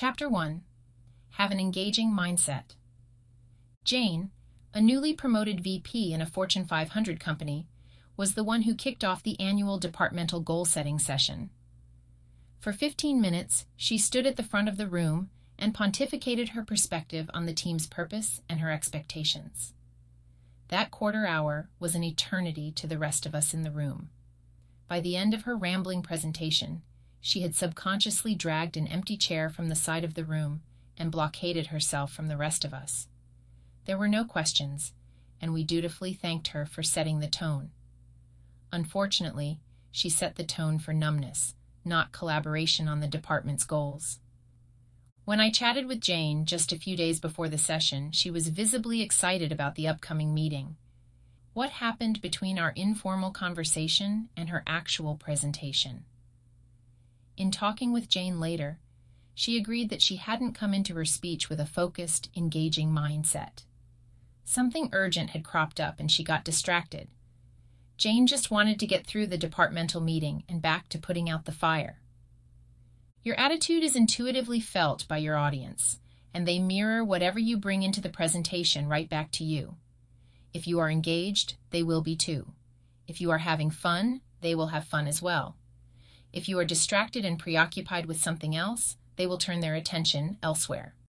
Chapter 1. Have an engaging mindset. Jane, a newly promoted VP in a Fortune 500 company, was the one who kicked off the annual departmental goal-setting session. For 15 minutes, she stood at the front of the room and pontificated her perspective on the team's purpose and her expectations. That quarter hour was an eternity to the rest of us in the room. By the end of her rambling presentation, she had subconsciously dragged an empty chair from the side of the room and blockaded herself from the rest of us. There were no questions, and we dutifully thanked her for setting the tone. Unfortunately, she set the tone for numbness, not collaboration on the department's goals. When I chatted with Jane just a few days before the session, she was visibly excited about the upcoming meeting. What happened between our informal conversation and her actual presentation? In talking with Jane later, she agreed that she hadn't come into her speech with a focused, engaging mindset. Something urgent had cropped up and she got distracted. Jane just wanted to get through the departmental meeting and back to putting out the fire. Your attitude is intuitively felt by your audience, and they mirror whatever you bring into the presentation right back to you. If you are engaged, they will be too. If you are having fun, they will have fun as well. If you are distracted and preoccupied with something else, they will turn their attention elsewhere.